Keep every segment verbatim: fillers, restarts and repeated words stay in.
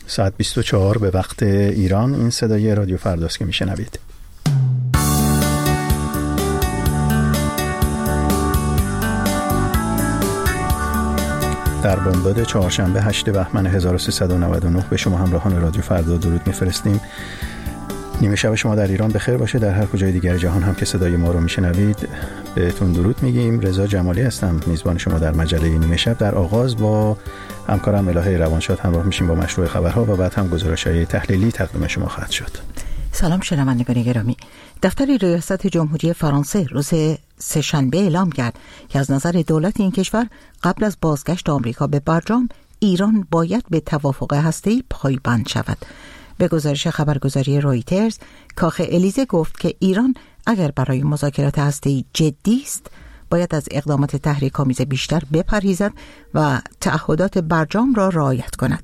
ساعت بیست و چهار به وقت ایران. این صدای رادیو فرداست که میشنوید. در بامداد چهارشنبه هشتم بهمن هزار و سیصد و نود و نه به شما همراهان رادیو فردا درود میفرستیم. نیمه شب شما در ایران بخیر باشه. در هر کجای دیگر جهان هم که صدای ما رو میشنوید بهتون درود میگیم. رضا جمالی هستم، میزبان شما در مجله نیمه شب. در آغاز با همکارم الهه روانشاد همراه میشیم با مشروع خبرها و بعد هم گزارش‌های تحلیلی تقدیم شما خواهد شد. سلام شنوندگان گرامی. دفتر ریاست جمهوری فرانسه روز سه‌شنبه اعلام کرد که از نظر دولت این کشور قبل از بازگشت آمریکا به برجام، ایران باید به توافق هسته‌ای پایبند شود. به گزارش خبرگزاری رویترز، کاخ الیزه گفت که ایران اگر برای مذاکرات هسته‌ای جدی است، باید از اقدامات تحریک‌آمیز بیشتر بپرهیزد و تعهدات برجام را رعایت کند.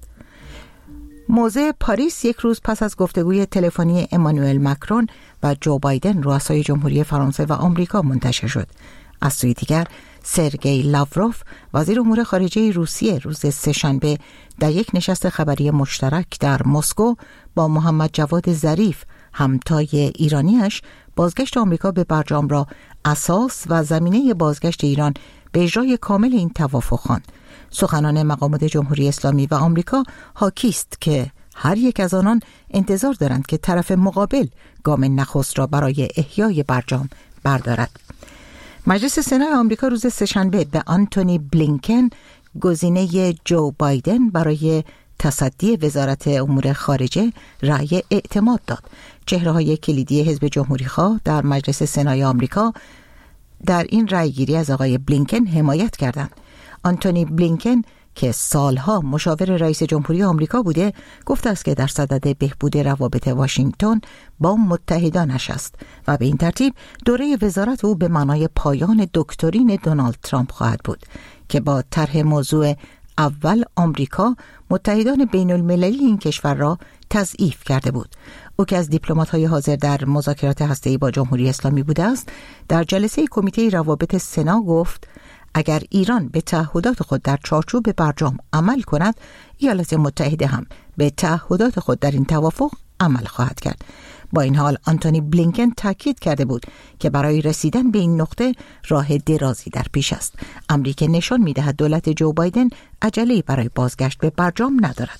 موضع پاریس یک روز پس از گفتگوی تلفنی امانوئل مکرون و جو بایدن رؤسای جمهوری فرانسه و آمریکا منتشر شد. از سوی دیگر سرگئی لاوروف وزیر امور خارجه روسیه روز سه‌شنبه در یک نشست خبری مشترک در مسکو با محمد جواد ظریف همتای ایرانیش بازگشت آمریکا به برجام را اساس و زمینه بازگشت ایران به اجرای کامل این توافق خواند. سخنان مقامات جمهوری اسلامی و آمریکا حاکی است که هر یک از آنان انتظار دارند که طرف مقابل گام نخست را برای احیای برجام بردارد. مجلس سنا آمریکا روز سه‌شنبه به آنتونی بلینکن، گزینه جو بایدن برای تصدی وزارت امور خارجه، رأی اعتماد داد. چهره‌های کلیدی حزب جمهوری‌خواه در مجلس سنای آمریکا در این رأیگیری از آقای بلینکن حمایت کردند. آنتونی بلینکن که سالها مشاور رئیس جمهوری آمریکا بوده، گفته است که در صدد بهبود روابط واشنگتن با متحدانش است و به این ترتیب دوره وزارت او به معنای پایان دکترین دونالد ترامپ خواهد بود که با طرح موضوع اول آمریکا متحدان بین المللی این کشور را تضعیف کرده بود. او که از دیپلمات‌های حاضر در مذاکرات هسته‌ای با جمهوری اسلامی بوده است، در جلسه کمیته روابط سنا گفت اگر ایران به تعهدات خود در چارچوب برجام عمل کند، ایالات متحده هم به تعهدات خود در این توافق عمل خواهد کرد. با این حال آنتونی بلینکن تاکید کرده بود که برای رسیدن به این نقطه راه درازی در پیش است. امریکا نشان می‌دهد دولت جو بایدن عجله‌ای برای بازگشت به برجام ندارد.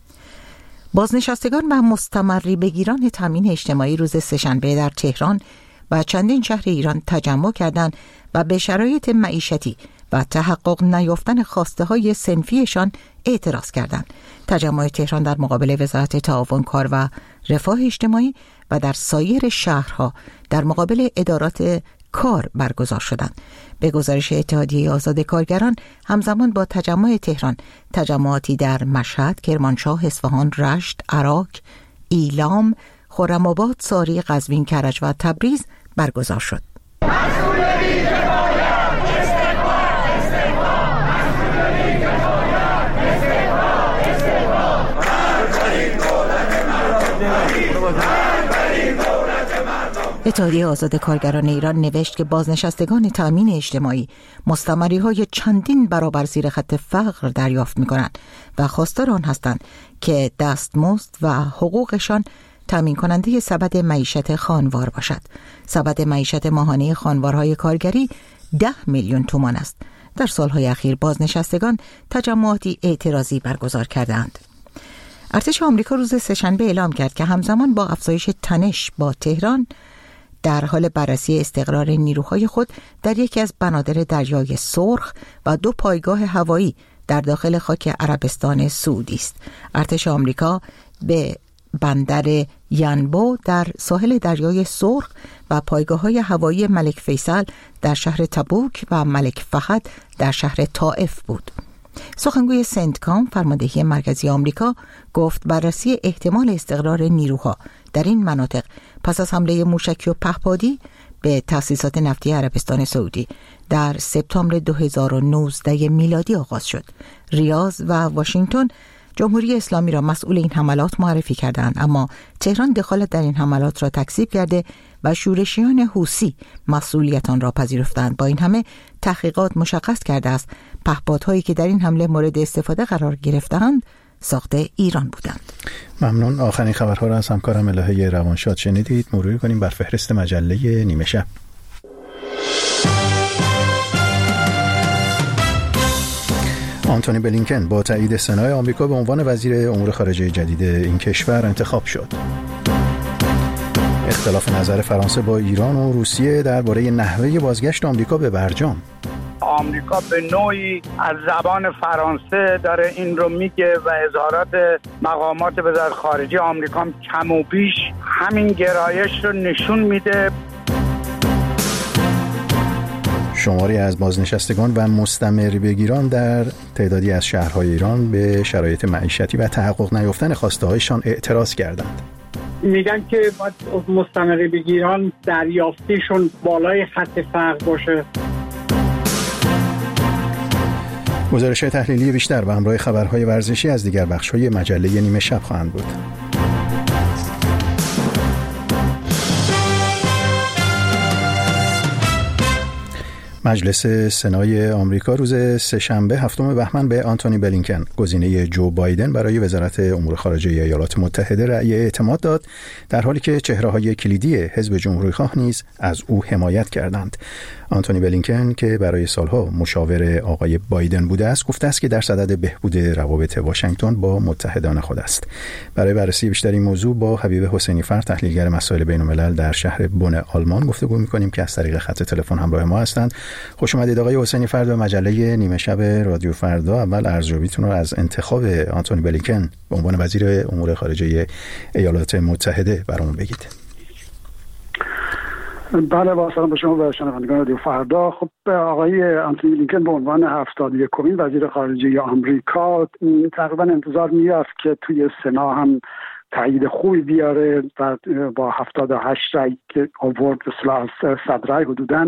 بازنشستگان و مستمری بگیران تامین اجتماعی روز سه‌شنبه در تهران و چندین شهر ایران تجمع کردند و به شرایط معیشتی و تحقق نیافتن خواسته های صنفیشان اعتراض کردند. تجمع تهران در مقابل وزارت تعاون کار و رفاه اجتماعی و در سایر شهرها در مقابل ادارات کار برگزار شدند. به گزارش اتحادیه آزاد کارگران، همزمان با تجمع تهران، تجمعاتی در مشهد، کرمانشاه، اصفهان، رشت، عراق، ایلام، خرم‌آباد، ساری، قزوین، کرج و تبریز برگزار شد. اتحادیه آزاد کارگران ایران نوشت که بازنشستگان تامین اجتماعی مستمری‌های چندین برابر زیر خط فقر دریافت می‌کنند و خواستار آن هستند که دستمزد و حقوقشان تامین کننده سبد معیشت خانوار باشد. سبد معیشت ماهانه خانوارهای کارگری ده میلیون تومان است. در سالهای اخیر بازنشستگان تجمعاتی اعتراضی برگزار کردند. ارتش آمریکا روز سه‌شنبه اعلام کرد که همزمان با افزایش تنش با تهران در حال بررسی استقرار نیروهای خود در یکی از بنادر دریای سرخ و دو پایگاه هوایی در داخل خاک عربستان سعودی است. ارتش آمریکا به بندر ینبو در ساحل دریای سرخ و پایگاه‌های هوایی ملک فیصل در شهر تبوک و ملک فهد در شهر طائف بود. سخنگوی سنتکام، فرماندهی مرکزی آمریکا، گفت بررسی احتمال استقرار نیروها در این مناطق پس از حمله موشکی و پهپادی به تأسیسات نفتی عربستان سعودی در سپتامبر دو هزار و نوزده میلادی آغاز شد. ریاض و واشنگتن جمهوری اسلامی را مسئول این حملات معرفی کردند، اما تهران دخالت در این حملات را تکذیب کرده و شورشیان حوثی مسئولیت آن را پذیرفتند. با این همه تحقیقات مشخص کرده است پهپادهایی که در این حمله مورد استفاده قرار گرفتند ساخت ایران بودند. ممنون. آخرین خبرها را از همکارم الهه روانشاد شنیدید. مرور کنیم بر فهرست مجله نیمه شب. آنتونی بلینکن با تایید سنای آمریکا به عنوان وزیر امور خارجه جدید این کشور انتخاب شد. اختلاف نظر فرانسه با ایران و روسیه درباره نحوه بازگشت آمریکا به برجام. آمریکا به نوعی از زبان فرانسه داره این رو میگه و اظهارات مقامات وزارت خارجه آمریکا هم کم و بیش همین گرایش رو نشون میده. شماری از بازنشستگان و مستمر بگیران در تعدادی از شهرهای ایران به شرایط معیشتی و تحقق نیافتن خواسته‌هایشان اعتراض کردند. میگن که باید مستمر بگیران دریافتیشون بالای خط فقر باشه. گزارش تحلیلی بیشتر و همراه خبرهای ورزشی از دیگر بخش‌های مجله نیمه شب خواهند بود. مجلس سنای آمریکا روز سه‌شنبه هفتم بهمن به آنتونی بلینکن گزینه جو بایدن برای وزارت امور خارجه ایالات متحده رأی اعتماد داد، در حالی که چهره‌های کلیدی حزب جمهوری‌خواه نیز از او حمایت کردند. آنتونی بلینکن که برای سالها مشاور آقای بایدن بوده است، گفته است که در صدد بهبود روابط واشنگتن با متحدان خود است. برای بررسی بیشتر این موضوع با حبیب حسینی فر، تحلیلگر مسائل بین‌الملل در شهر بن آلمان گفتگو می‌کنیم که از طریق خط تلفن همراه ما هستند. خوش اومدید آقای حسینی فر به مجله نیمه شب رادیو فردا. اول ارزیابیتون رو از انتخاب آنتونی بلینکن به عنوان وزیر امور خارجه ایالات متحده برامون بگید. بله، با سلام به شما و شنوندگان رادیو فردا. خب آقای آنتونی بلینکن به عنوان هفتاد و یکمین وزیر خارجه آمریکا تقریبا انتظار می‌رفت که توی سنا هم تایید خوبی بیاره و با هفتاد و هشت رای که آورد اصلاح صد رای حدوداً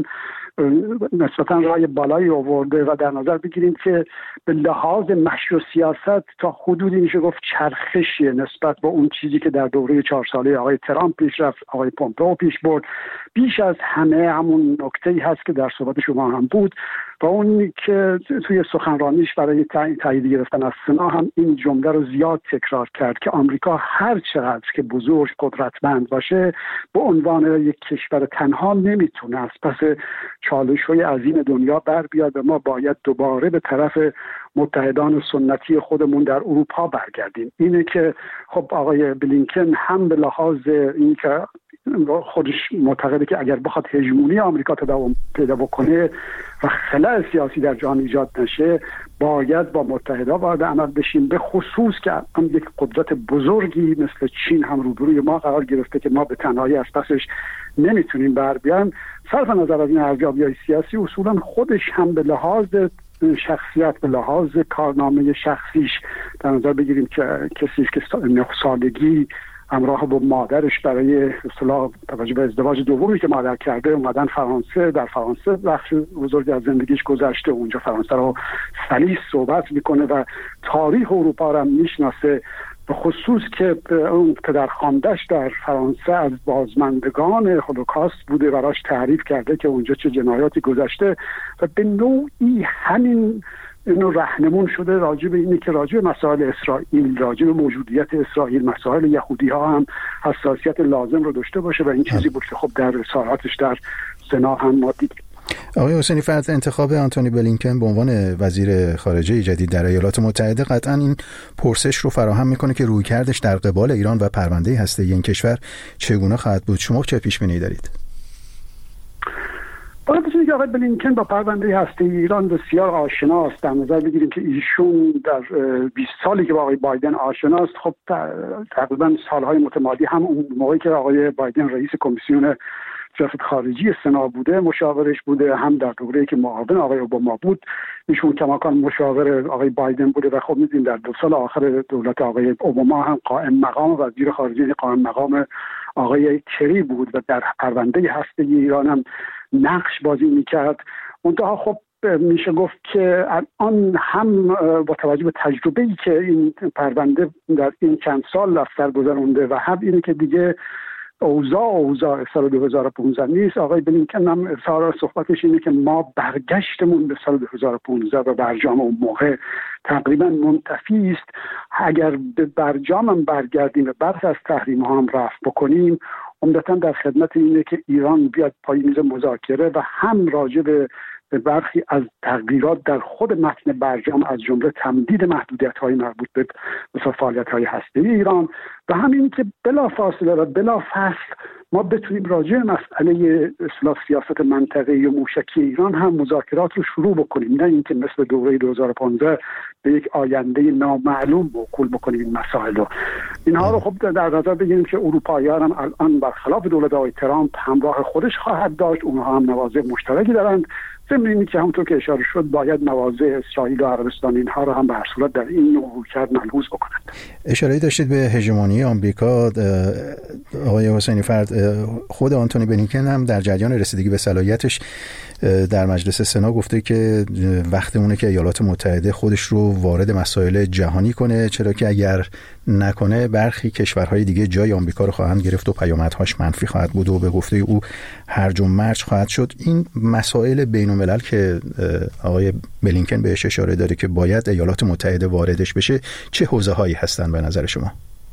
نسبتاً رای بالایی آورده و در نظر بگیریم که به لحاظ مشی و سیاست تا حدودی میشه گفت چرخشیه نسبت به اون چیزی که در دوره چهار ساله آقای ترامپ پیش رفت، آقای پومپئو پیش برد. بیش از همه همون نکته‌ای هست که در صحبت شما هم بود و اون که توی سخنرانیش برای تایید گرفتن از سنا هم این جمله رو زیاد تکرار کرد که آمریکا هر چقدر که بزرگ قدرتمند باشه به عنوان یک کشور تنها نمیتونه از پس چالش‌های عظیم دنیا بر بیاد و ما باید دوباره به طرف متحدان سنتی خودمون در اروپا برگردیم. اینه که خب آقای بلینکن هم به لحاظ این که خودش معتقده که اگر بخواد هژمونی آمریکا تداوم پیدا بکنه و خلأ سیاسی در جهان ایجاد نشه، باید با متحدا وارد عمل بشیم، به خصوص که هم یک قدرت بزرگی مثل چین هم روبروی ما قرار گرفته که ما به تنهایی از پسش نمیتونیم بر بیایم. صرف نظر از این ارزیابی‌های سیاسی، اصولا خودش هم به لحاظ شخصیت، به لحاظ کارنامه شخصیش در نظر بگیریم که کسی که نه سالگی همراه با مادرش برای اصطلاح توجه به ازدواج دومی که مادر کرده اومدن فرانسه، در فرانسه بخش بزرگی از زندگیش گذشته، اونجا فرانسه رو سلیس صحبت میکنه و تاریخ اروپا رو هم میشناسه، به خصوص که اون پدرخوانده‌اش در فرانسه از بازماندگان هولوکاست بوده و راش تعریف کرده که اونجا چه جنایاتی گذشته و به نوعی همین اینو راهنمون شده راجع به اینه که راجع به مسائل اسرائیل، راجع به موجودیت اسرائیل، مسائل یهودی ها هم حساسیت لازم رو داشته باشه و این چیزی بود که خب در رسالاتش در سنا هم ما دیدیم. آقای حسینی فر، انتخاب آنتونی بلینکن به عنوان وزیر خارجه جدید در ایالات متحده قطعاً این پرسش رو فراهم میکنه که رویکردش در قبال ایران و پرونده هسته‌ای این کشور چگونه خواهد بود. شما چه پیش بینی دارید؟ باید بسید که آقای بلینکن با پرونده هسته‌ای ایران بسیار آشناست. در نظر بگیریم که ایشون در بیست سالی که با آقای بایدن آشناست، خب تقریبا سالهای متمادی هم اون موقعی که آقای بایدن رئیس کمیسیون سیاست خارجی سنا بوده مشاورش بوده، هم در دوره‌ای که معاون آقای اوباما بود ایشون کماکان مشاور آقای بایدن بوده و خب می‌دونیم در دو سال آخر دولت آقای اوباما هم قائم مقام وزیر خارجه قائم مقام آقای کری بود و در پرونده هسته‌ای ایران هم نقش بازی می‌کرد. منتها خب میشه گفت که الان هم با توجه به تجربه‌ای که این پرونده در این چند سال از سر گذرونده و هم اینه که دیگه اوضاع اوضاع سال دو هزار و پانزده نیست. آقای بلینکن هم اظهار صحبتش اینه که ما برگشتمون به سال دو هزار و پانزده و برجام اون موقع تقریبا منتفی است. اگر به برجام هم برگردیم و برخی از تحریم ها هم رفع بکنیم، عمدتاً در خدمت اینه که ایران بیاد پای میز مذاکره و هم راجع به برخی از تغییرات در خود متن برجام از جمله تمدید محدودیت‌های مربوط به مثلا فعالیت‌های هسته‌ای ایران و همین که بلا فاصله و بلا فصل ما بتونیم راجع به مسئله اصلاح سیاست منطقه‌ای و موشکی ایران هم مذاکرات رو شروع بکنیم، نه اینکه مثل دوره دو هزار و پانزده به یک آینده نامعلوم موکول بکنیم این مسائل رو. اینها رو خب در نظر بگیریم که اروپایی‌ها هم الان برخلاف دولت آقای ترامپ همراه خودش خواهد داشت، اونها هم مواضع مشترکی دارند. ضمن اینکه که همونطور که اشاره شد باید مواضع اسرائیل و عربستان اینها رو هم به هر صورت در این نوع رویکرد ملحوظ بکنند. اشاره داشتید به هژمونی آمریکا. آقای حسینی فرد، خود آنتونی بلینکن هم در جریان رسیدگی به صلاحیتش در مجلس سنا گفته که وقت اونه که ایالات متحده خودش رو وارد مسائل جهانی کنه، چرا که اگر نکنه برخی کشورهای دیگه جای آمریکا رو خواهند گرفت و پیامدهاش منفی خواهد بود و به گفته او هرج و مرج خواهد شد. این مسائل بین الملل که آقای بلینکن بهش اشاره داره که باید ایالات متحده واردش بشه، چه حوزه هایی هستن به نظر شما؟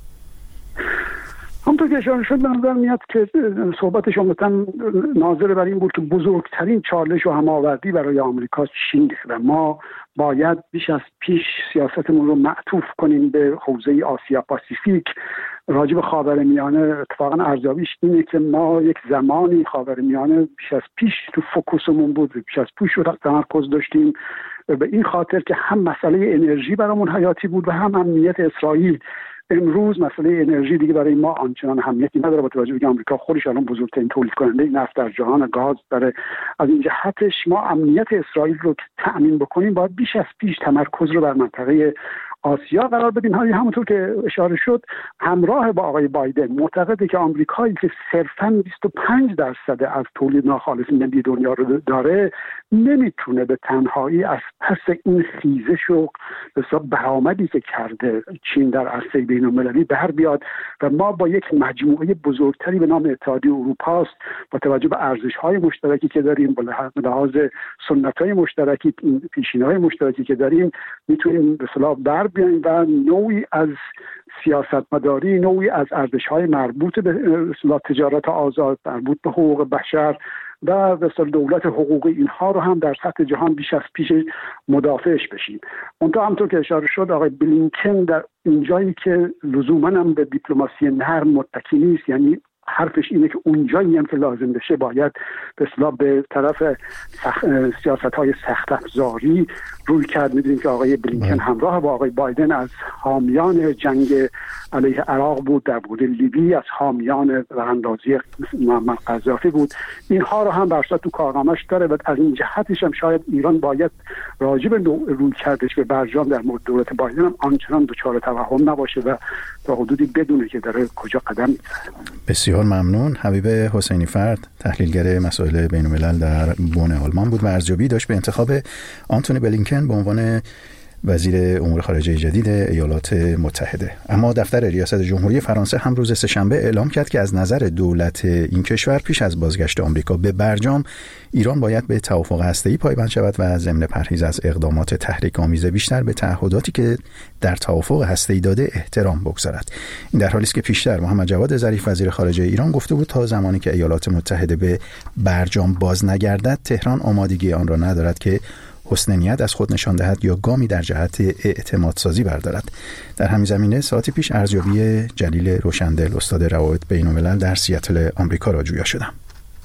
همونطور که اشاره شد به نظر میاد که صحبتش عمدتاً ناظر بر این بود که بزرگترین چالش و هماوردی برای آمریکا چینه و ما باید بیش از پیش سیاستمون رو معطوف کنیم به حوزه آسیا پاسیفیک. راجع به خاورمیانه اتفاقا ارزیابیش اینه که ما یک زمانی خاورمیانه بیش از پیش تو فوکوسمون بود، بیش از پیش رو تمرکز داشتیم به این خاطر که هم مسئله انرژی برامون حیاتی بود و هم امنیت اسرائیل. امروز مسئله انرژی دیگه برای ما آنچنان اهمیتی نداره با توجه به اینکه آمریکا خودش الان بزرگترین تولید کننده نفت در جهان گاز داره. از این جهتش ما امنیت اسرائیل رو تأمین بکنیم باید بیش از پیش تمرکز رو بر منطقه آسیا قرار بدیم. همونطور که اشاره شد همراه با آقای بایدن معتقده که آمریکایی که صرفاً بیست و پنج درصد از تولید ناخالص ملی دنیا رو داره نمیتونه به تنهایی از پس این خیزش و حساب برآمدی که کرده چین در عرصه بین‌المللی بر بیاد و ما با یک مجموعه بزرگتری به نام اتحادیه اروپا است با توجه به ارزش‌های مشترکی که داریم، با لحاظ سنت‌های مشترکی، پیشینه‌های مشترکی که داریم، میتونیم به اصطلاح بر بیاییم و نوعی از سیاستمداری، نوعی از ارزش‌های مربوط به اصطلاح تجارت آزاد، مربوط به حقوق بشر و به اصطلاح دولت حقوقی اینها رو هم در سطح جهان بیش از پیش مدافعش بشیم. اونطور همونطور که اشاره شد آقای بلینکن در اینجایی که لزوماً هم به دیپلماسی نرم متکی نیست، یعنی حرفش اینه که اونجایی هم که لازم بشه باید به اصطلاح به طرف سخ... سیاست‌های سخت افزاری روی کرد. می‌دونیم که آقای بلینکن همراه با آقای بایدن از حامیان جنگ علیه عراق بود، در مورد لیبی از حامیان راه‌اندازی معمر قذافی بود. اینها رو هم برشت تو کارنامه‌اش داره و از این جهتش هم شاید ایران باید راجع به روی کردش به برجام در مورد دولت بایدن هم آنچنان دچار توهم نباشه و تا حدودی بدونه که داره کجا قدم می‌زنه. بسیار ممنون. حبیب حسینی فرد، تحلیلگر مسائل بین‌الملل در بن آلمان بود و ارزیابی داشت به انتخاب آنتونی بلینکن به عنوان وزیر امور خارجه جدید ایالات متحده. اما دفتر ریاست جمهوری فرانسه هم روز سه‌شنبه اعلام کرد که از نظر دولت این کشور پیش از بازگشت آمریکا به برجام، ایران باید به توافق هسته‌ای پایبند شود و ضمن پرهیز از اقدامات تحریک‌آمیز بیشتر به تعهداتی که در توافق هسته‌ای داده احترام بگذارد. این در حالی است که پیشتر محمد جواد ظریف وزیر خارجه ایران گفته بود تا زمانی که ایالات متحده به برجام باز نگردد، تهران آمادگی آن را ندارد که حسن نیت از خود نشان دهد یا گامی در جهت اعتماد سازی بردارد. در همین زمینه ساعتی پیش ارزیابی جلیل روشندل، استاد روابط بین‌الملل در سیاتل آمریکا را جویا شدم.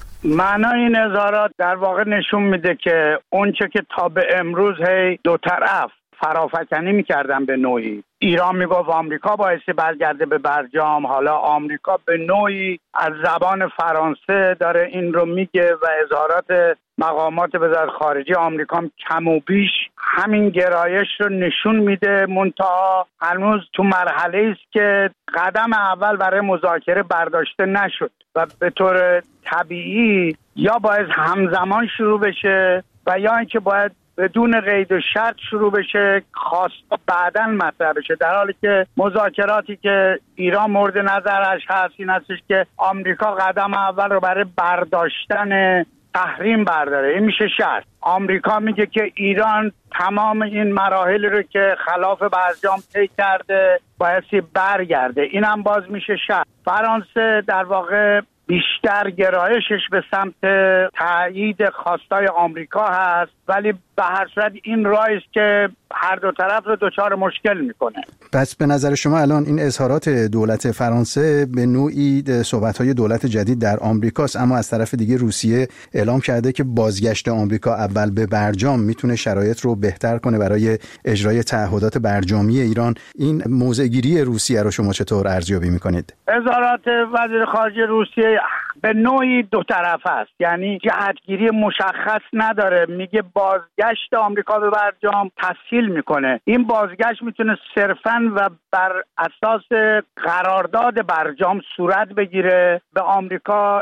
معنای این اظهارات در واقع نشون میده که اونچه که تا به امروز هی دو طرف فرافکنی میکردن به نوعی، ایران میگفت آمریکا بایستی برگرده به برجام، حالا آمریکا به نوعی از زبان فرانسه داره این رو میگه و اظهارات مقامات وزارت خارجه آمریکا هم کم و بیش همین گرایش رو نشون میده. منتها هنوز تو مرحله است که قدم اول برای مذاکره برداشته نشد و به طور طبیعی یا باید همزمان شروع بشه و یا اینکه باید بدون قید و شرط شروع بشه، خواست بعداً مطرح بشه، در حالی که مذاکراتی که ایران مورد نظرش هست این هستش که آمریکا قدم اول رو برای برداشتن تحریم برداره. این میشه شرط. آمریکا میگه که ایران تمام این مراحل رو که خلاف برجام طی کرده بایستی برگرده، این هم باز میشه شرط. فرانسه در واقع بیشتر گرایشش به سمت تایید خواستای آمریکا هست، ولی به هر صورت این راهی است که هر دو طرف رو دچار مشکل میکنه. پس به نظر شما الان این اظهارات دولت فرانسه به نوعی صحبت‌های دولت جدید در آمریکاست، اما از طرف دیگه روسیه اعلام کرده که بازگشت آمریکا اول به برجام میتونه شرایط رو بهتر کنه برای اجرای تعهدات برجامی ایران. این موضع‌گیری روسیه رو شما چطور ارزیابی میکنید؟ اظهارات وزیر خارجه روسیه به نوعی دو طرف است، یعنی جهتگیری مشخص نداره. میگه بازگشت آمریکا به برجام تسهیل میکنه. این بازگشت میتونه صرفاً و بر اساس قرارداد برجام صورت بگیره، به آمریکا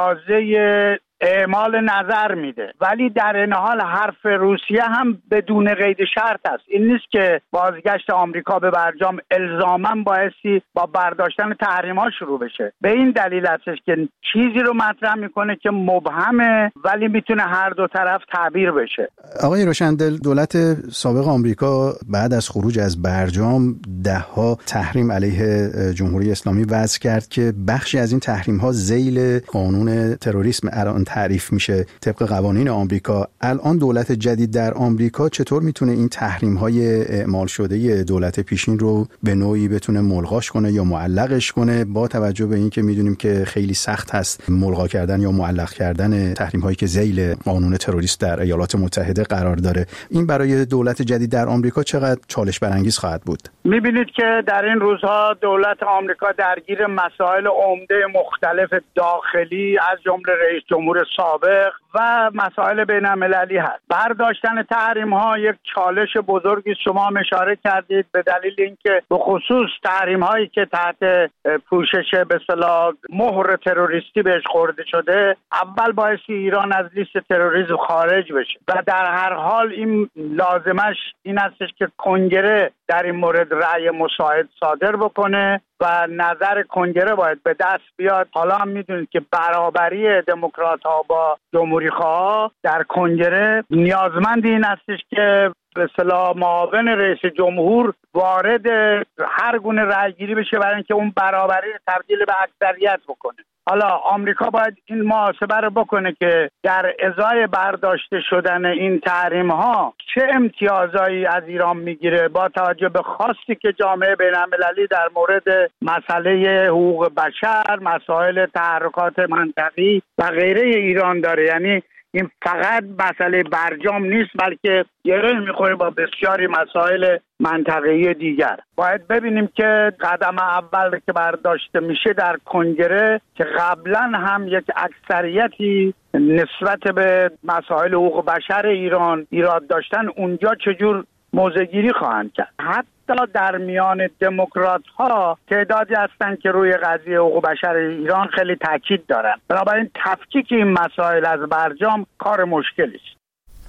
اجازه اعمال نظر میده، ولی در این حال حرف روسیه هم بدون قید شرط است. این نیست که بازگشت آمریکا به برجام الزاماً بایستی با برداشتن تحریم ها شروع بشه. به این دلیل هستش که چیزی رو مطرح میکنه که مبهمه ولی میتونه هر دو طرف تعبیر بشه. آقای روشندل، دولت سابق آمریکا بعد از خروج از برجام ده ها تحریم علیه جمهوری اسلامی وضع کرد که بخشی از این تحریم ها ذیل قانون تروریسم الان تعریف میشه طبق قوانین آمریکا. الان دولت جدید در آمریکا چطور میتونه این تحریم‌های اعمال شده دولت پیشین رو به نوعی بتونه ملغاش کنه یا معلقش کنه، با توجه به اینکه میدونیم که خیلی سخت هست ملغا کردن یا معلق کردن تحریم‌هایی که ذیل قانون تروریست در ایالات متحده قرار داره؟ این برای دولت جدید در آمریکا چقدر چالش برانگیز خواهد بود؟ میبینید که در این روزها دولت آمریکا درگیر مسائل عمده مختلف داخلی از جمله رئیس جمهور سابق و مسائل بین المللی هست. برداشتن تحریم ها یک چالش بزرگی، شما هم اشاره کردید، به دلیل اینکه به خصوص تحریم هایی که تحت پوشش به اصطلاح مهر تروریستی بهش خورده شده اول باعثی ایران از لیست تروریسم خارج بشه و در هر حال این لازمش این هستش که کنگره در این مورد رأی مساعد صادر بکنه و نظر کنگره باید به دست بیاد. حالا هم میدونید که برابری دموکرات ها با جمهوری خواه در کنگره نیازمند این هستش که به اصطلاح معاون رئیس جمهور وارد هر گونه رأیگیری بشه برای اینکه اون برابری رو تبدیل به اکثریت بکنه. حالا آمریکا باید این محاسبه رو بکنه که در ازای برداشته شدن این تحریم ها چه امتیازایی از ایران میگیره با توجه به خواستی که جامعه بین المللی در مورد مسئله حقوق بشر، مسائل تحرکات منطقی و غیره ایران داره. یعنی این فقط مسئله برجام نیست بلکه گره میخوره با بسیاری مسائل منطقه‌ای دیگر. باید ببینیم که قدم اول که برداشته میشه در کنگره که قبلا هم یک اکثریتی نسبت به مسائل حقوق بشر ایران ایراد داشتن، اونجا چجور موضع‌گیری خواهند کرد. حتی در میان دموکرات ها تعدادی هستند که روی قضیه حقوق بشر ایران خیلی تاکید دارن. بنابراین تفکیک این مسائل از برجام کار مشکلی است.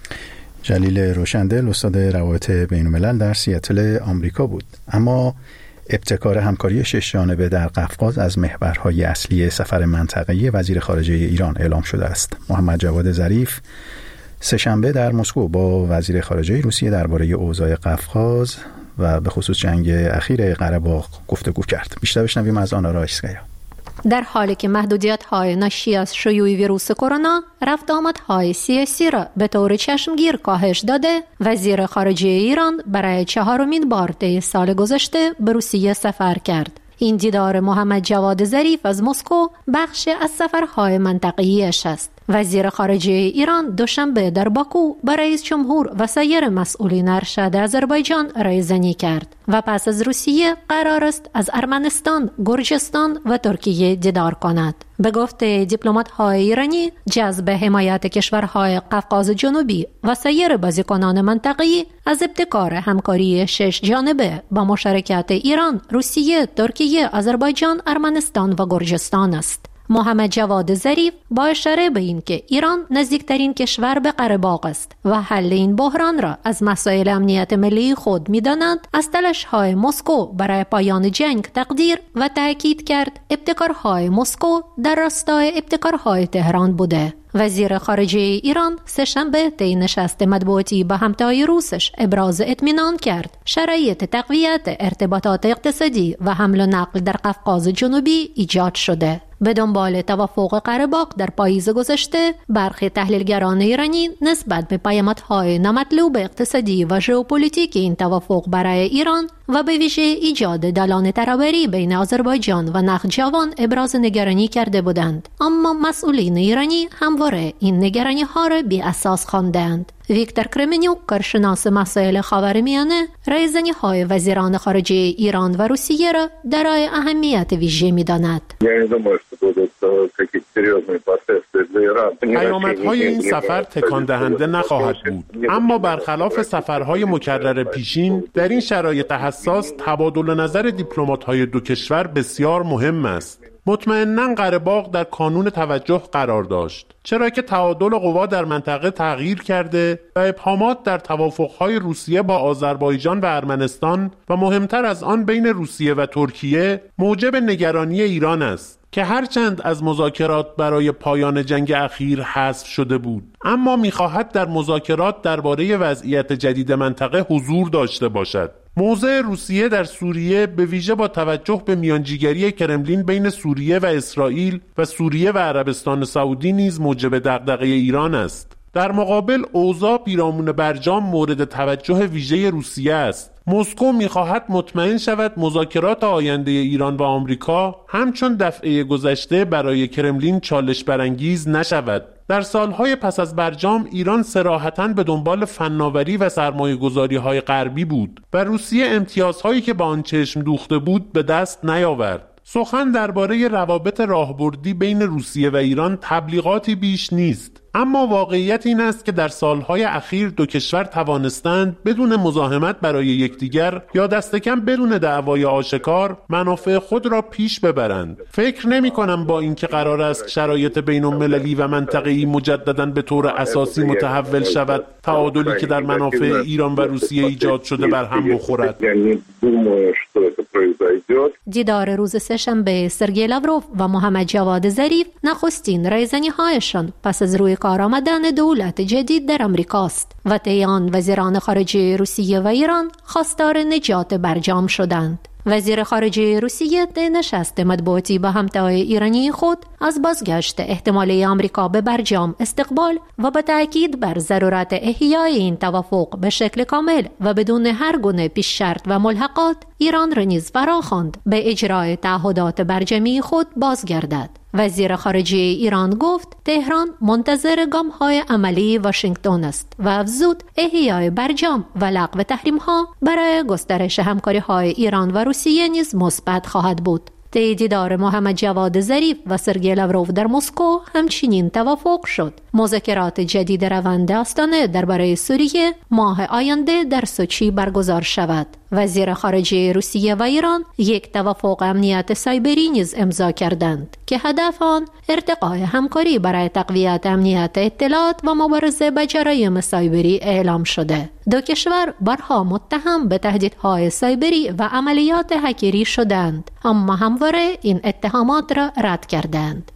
جلیل روشندل، استاد روابط بین الملل در سیاتل آمریکا بود. اما ابتکار همکاری شش جانبه در قفقاز از محورهای اصلی سفر منطقه‌ای وزیر خارجه ایران اعلام شده است. محمد جواد ظریف سه‌شنبه در مسکو با وزیر خارجه روسیه درباره اوضاع قفقاز و به خصوص جنگ اخیر قره باغ گفتگو کرد. بیشتر بشنویم از آنا رایسکایا. در حالی که محدودیت‌های ناشی از شیوع ویروس کرونا رفت آمدهای سیاسی را به طور چشمگیر کاهش داده، وزیر خارجه ایران برای چهارمین بار طی سال گذشته به روسیه سفر کرد. این دیدار محمد جواد ظریف از مسکو بخش از سفرهای منطقه‌ایش است. وزیر خارجه ایران دوشنبه در باکو با رئیس جمهور و سایر مسئولین ارشد آذربایجان رایزنی کرد و پس از روسیه قرار است از ارمنستان، گرجستان و ترکیه دیدار کند. به گفته دیپلمات‌های ایرانی، جذب حمایت کشورهای قفقاز جنوبی و سایر بازیکنان منطقه‌ای از ابتکار همکاری شش جانبه با مشارکت ایران، روسیه، ترکیه، آذربایجان، ارمنستان و گرجستان است. محمد جواد ظریف با اشاره به این که ایران نزدیکترین کشور به قره باغ است و حل این بحران را از مسائل امنیت ملی خود می‌داند، از تلاش‌های مسکو برای پایان جنگ تقدیر و تأکید کرد ابتکارهای مسکو در راستای ابتکارهای تهران بوده. وزیر خارجه ایران سه‌شنبه طی نشست مطبوعاتی با همتای روسش ابراز اطمینان کرد شرایط تقویت ارتباطات اقتصادی و حمل و نقل در قفقاز جنوبی ایجاد شده. به دنبال توافق قره باغ در پاییز گذشته، برخی تحلیلگران ایرانی نسبت به پیامدهای نامطلوب اقتصادی و ژئوپلیتیک این توافق برای ایران و به ویژه ایجاد دالان ترابری بین آذربایجان و نخجوان ابراز نگرانی کرده بودند، اما مسئولین ایرانی همواره این نگرانی ها را بی اساس خواندند. ویکتور کرمنیوک، کارشناس مسائل خاورمیانه، رایزنی های وزیران خارجه ایران و روسیه را دارای اهمیت ویژه می‌داند. پیامدهای این سفر تکان دهنده نخواهد بود، اما برخلاف سفرهای مکرر پیشین، در این شرایط حساس تبادل نظر دیپلمات‌های دو کشور بسیار مهم است. مطمئناً قره باغ در کانون توجه قرار داشت، چرا که تعادل قوا در منطقه تغییر کرده و ابهامات در توافق‌های روسیه با آذربایجان و ارمنستان و مهمتر از آن بین روسیه و ترکیه موجب نگرانی ایران است که هرچند از مذاکرات برای پایان جنگ اخیر حذف شده بود، اما می‌خواهد در مذاکرات درباره وضعیت جدید منطقه حضور داشته باشد. موضع روسیه در سوریه به ویژه با توجه به میانجیگری کرملین بین سوریه و اسرائیل و سوریه و عربستان سعودی نیز موجب دغدغه ایران است. در مقابل اوضاع پیرامون برجام مورد توجه ویژه روسیه است. مسکو می‌خواهد مطمئن شود مذاکرات آینده ایران و آمریکا همچون دفعه گذشته برای کرملین چالش برانگیز نشود. در سالهای پس از برجام ایران صراحتاً به دنبال فناوری و سرمایه‌گذاری‌های غربی بود و روسیه امتیازهایی که با آن چشم دوخته بود به دست نیاورد. سخن درباره روابط راهبردی بین روسیه و ایران تبلیغاتی بیش نیست، اما واقعیت این است که در سالهای اخیر دو کشور توانستند بدون مزاحمت برای یکدیگر یا دست کم بدون دعوای آشکار منافع خود را پیش ببرند. فکر نمی کنم با اینکه قرار است شرایط بین المللی و منطقه‌ای مجدداً به طور اساسی متحول شود، تعادلی که در منافع ایران و روسیه ایجاد شده بر هم بخورد. دیدار روز سه‌شنبه سرگئی لاوروف و محمد جواد ظریف نخستین رایزنی‌هایشان پس از روی کار آمدن دولت جدید در امریکاست و طی آن وزیران خارجه روسیه و ایران خواستار نجات برجام شدند. وزیر خارجه روسیه در نشست مطبوعاتی با همتای ایرانی خود از بازگشت احتمالی آمریکا به برجام استقبال و با تأکید بر ضرورت احیای این توافق به شکل کامل و بدون هر گونه پیش شرط و ملحقات ایران را نیز فراخواند به اجرای تعهدات برجامی خود بازگردد. وزیر خارجه ایران گفت تهران منتظر گام‌های عملی واشنگتن است و افزود احیای برجام و لغو تحریم‌ها برای گسترش همکاری‌های ایران و روسیه نیز مثبت خواهد بود. طی دیدار محمد جواد ظریف و سرگئی لاوروف در مسکو همچنین توافق شد مذاکرات جدید روند آستانه درباره سوریه ماه آینده در سوچی برگزار شود. وزیر خارجه روسیه و ایران یک توافق امنیت سایبری نیز امضا کردند که هدف آن ارتقای همکاری برای تقویت امنیت اطلاعات و مبارزه با جرایم سایبری اعلام شده. دو کشور بارها متهم به تهدیدهای سایبری و عملیات هکری شدند، اما همواره این اتهامات را رد کردند.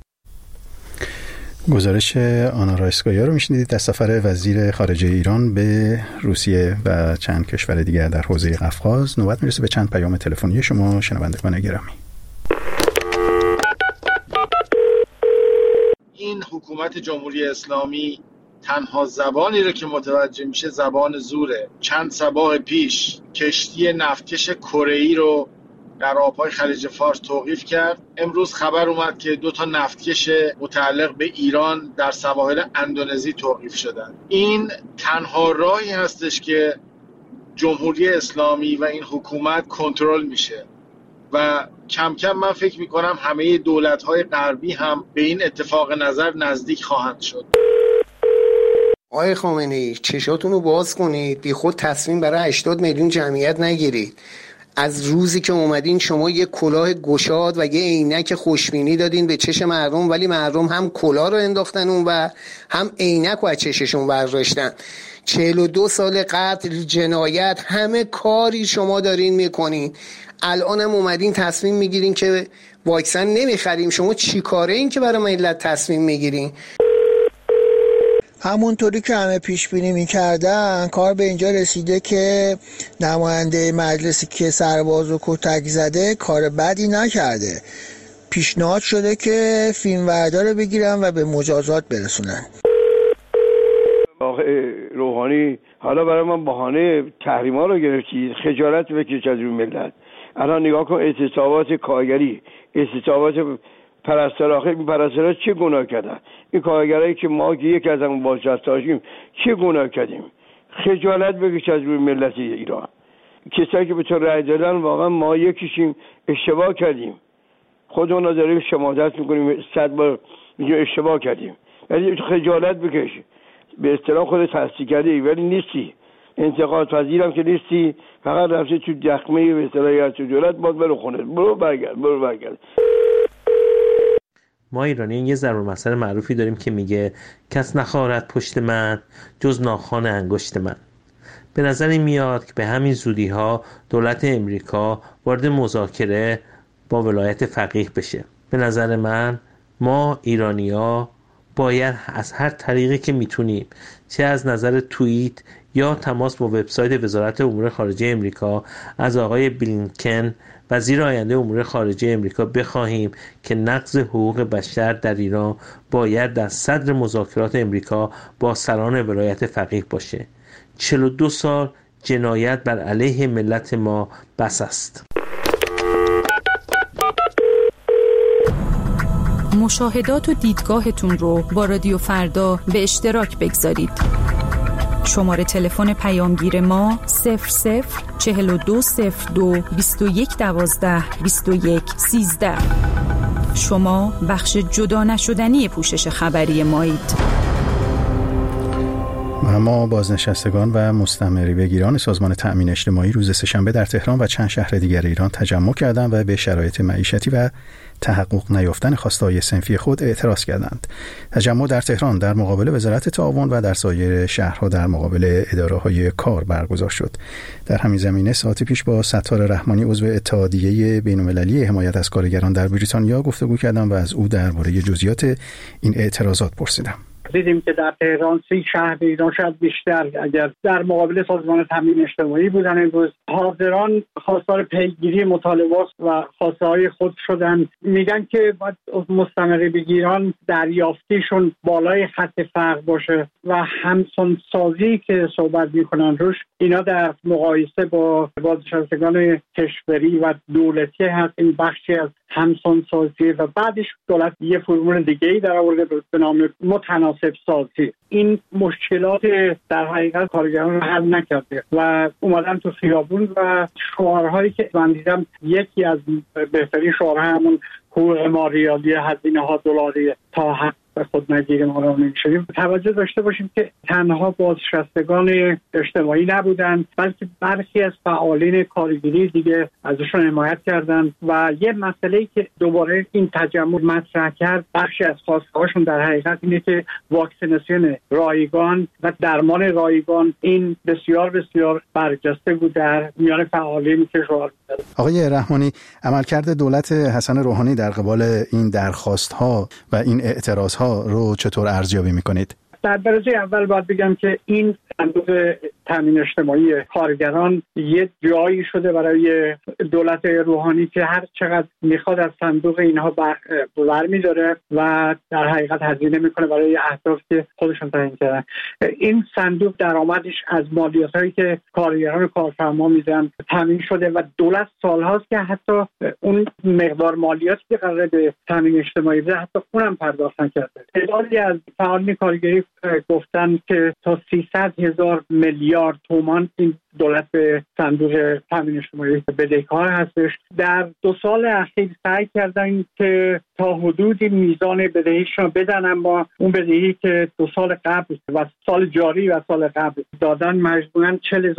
گزارش آنا رایسکایا رو میشنیدید از سفر وزیر خارجه ایران به روسیه و چند کشور دیگر در حوزه قفقاز. نوبت میرسه به چند پیام تلفنی شما شنوندگان گرامی. این حکومت جمهوری اسلامی تنها زبانی رو که متوجه میشه زبان زوره. چند صباح پیش کشتی نفتکش کره‌ای رو در آبهای خلیج فارس توقیف کرد. امروز خبر اومد که دو تا نفتکش متعلق به ایران در سواحل اندونزی توقیف شدن. این تنها راهی هستش که جمهوری اسلامی و این حکومت کنترل میشه و کم کم من فکر میکنم همه دولت‌های غربی هم به این اتفاق نظر نزدیک خواهند شد. آقای خامنه‌ای چشاتون رو باز کنید، بی خود تصمیم برای هشتاد میلیون جمعیت نگیرید. از روزی که اومدین شما یه کلاه گشاد و یه عینک خوشبینی دادین به چشم مردم، ولی مردم هم کلاه رو انداختن اون و هم عینک رو از چششون برداشتن. چهل و دو سال قتل، جنایت، همه کاری شما دارین میکنین. الان هم اومدین تصمیم میگیرین که واکسن نمیخریم. شما چی کاره این که برای ملت تصمیم میگیرین؟ همونطوری که همه پیش بینی میکردن کار به اینجا رسیده که نماینده مجلسی که سرباز و کتک زده کار بدی نکرده. پیشنهاد شده که فیلمبردار رو بگیرن و به مجازات برسونن. آقای روحانی حالا برای من بهانه تحریما رو گرفتی، خجالت بکش از اون ملت. الان نگاه کن اعتصابات کارگری، اعتصابات پرستار، آخه این پرستارا چه گناه کردن؟ این کارگرایی که ما که یک از همون بازنشسته‌هاشیم چه گناه کردیم؟ خجالت بکش از روی ملت ایران. کسایی که به تو رأی دادن واقعا ما یکیشیم، اشتباه کردیم. خودمون رو داریم شماتت میکنیم، صد بار میگه اشتباه کردیم. ولی خجالت بکش. به اصطلاح خودت تصدیق کردی ولی نیستی. انتقاد پذیرم که نیستی، فقط رفتی تو دخمه به اصطلاح یا تو دولت باید برو خونه، برو برگرد برو برگرد. ما ایرانیان یه ضرب المثل معروفی داریم که میگه کس نخارد پشت من جز ناخن انگشت من. به نظر این میاد که به همین زودی ها دولت امریکا وارد مذاکره با ولایت فقیه بشه. به نظر من ما ایرانی‌ها باید از هر طریقی که میتونیم، چه از نظر توییت یا تماس با وبسایت وزارت امور خارجه امریکا، از آقای بلینکن وزیر آینده امور خارجه امریکا بخواهیم که نقض حقوق بشر در ایران باید در صدر مذاکرات امریکا با سران ولایت فقیه باشه. چهل و دو سال جنایت بر علیه ملت ما بس است. مشاهدات و دیدگاهتون رو با رادیو فردا به اشتراک بگذارید. شماره تلفن پیامگیر ما صفر صفر چهل و دو صفر دو بیست و یک دوازده بیست و یک سیزده. شما بخش جدا نشدنی پوشش خبری مایید. اما بازنشستگان و مستمری بگیران سازمان تأمین اجتماعی روز سه‌شنبه در تهران و چند شهر دیگر ایران تجمع کردند و به شرایط معیشتی و تحقق نیافتن خواسته‌های صنفی خود اعتراض کردند. تجمع در تهران در مقابل وزارت تعاون و در سایر شهرها در مقابل اداره‌های کار برگزار شد. در همین زمینه ساعتی پیش با ستار رحمانی عضو اتحادیه بین‌المللی حمایت از کارگران در بریتانیا گفتگو کردم و از او درباره جزئیات این اعتراضات پرسیدم. دیدیم که در تهران سی شهر ایران شاید بیشتر اگر در مقابل سازمان تامین اجتماعی بودن، امروز حاضران خواستار پیگیری مطالبات و خواسته های خود شدن. میگن که باید مستمری بگیران دریافتیشون بالای خط فقر باشه و همسان سازی که صحبت میکنن روش، اینا در مقایسه با بازنشستگان کشوری و دولتی هست. این بخشی از همسان سازی و بعدش دولت یه فرمول دیگه ای در آورده به نام متناسب سازی. این مشکلات در حقیقت کارگران رو حل نکرده و اومدن تو خیابون و شعارهایی که من دیدم، یکی از بهترین شعارها همون حقوق ما ریالی، هزینه ها دلاری تا حق به خود نگیریم ما را نمیشیم. توجه داشته باشیم که تنها بازنشستگان اجتماعی نبودن، بلکه برخی از فعالین کارگری دیگه ازشون حمایت کردن و یه مسئله‌ای که دوباره این تجمع مطرح کرد، بخشی از خواسته‌هاشون در حقیقت اینه که واکسیناسیون رایگان و درمان رایگان این بسیار بسیار برجسته بود در میان فعالین که شعار می‌زدن. آقای رحمانی، عملکرد دولت حسن روحانی در قبال این درخواست‌ها و این اعتراض ها رو چطور ارزیابی میکنید؟ در درجه اول باید بگم که این صندوق تامین اجتماعی کارگران یه جایی شده برای دولت روحانی که هر چقدر میخواد از صندوق اینها بر میداره و در حقیقت هزینه میکنه برای اهدافی که خودشون تعیین کردن. این صندوق درآمدش از مالیات هایی که کارگران و کارفرما میدن تامین شده و دولت سالهاست که حتی اون مقدار مالیاتی که قراره به تامین اجتماعی بده حتی اونم پرداخت نکرده. تعدادی از فعالین کارگری گفتن که تا سیصد هزار میلیارد تومان این دولت به صندوق تامین اجتماعی بدهکار هستش. در دو سال اخیر سعی کردن که تا حدودی میزان بدهیشون بدن، اما اون بدهی که دو سال قبل و سال جاری و سال قبل دادن مجموعاً چهل هزار